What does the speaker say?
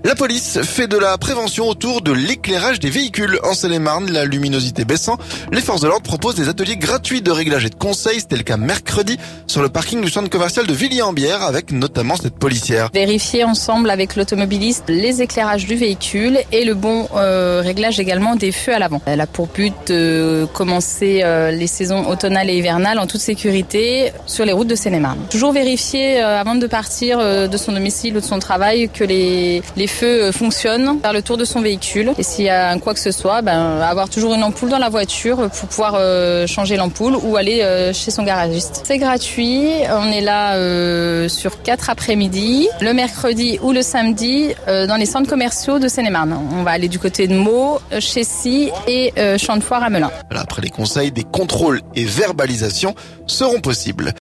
La police fait de la prévention autour de l'éclairage des véhicules. En Seine-et-Marne, la luminosité baissant, les forces de l'ordre proposent des ateliers gratuits de réglage et de conseils. C'était le cas mercredi sur le parking du centre commercial de Villiers-en-Bière avec notamment cette policière. Vérifier ensemble avec l'automobiliste les éclairages du véhicule et le bon réglage également des feux à l'avant. Elle a pour but de commencer les saisons automnales et hivernales en toute sécurité sur les routes de Seine-et-Marne. Toujours vérifier avant de partir de son domicile ou de son travail que les feux fonctionnent, faire le tour de son véhicule et s'il y a quoi que ce soit, avoir toujours une ampoule dans la voiture pour pouvoir changer l'ampoule ou aller chez son garagiste. C'est gratuit, on est là sur 4 après-midi, le mercredi ou le samedi dans les centres commerciaux de Seine-et-Marne. On va aller du côté de Meaux, Chessy et Champ de Foire à Melun. Après les conseils, des contrôles et verbalisations seront possibles.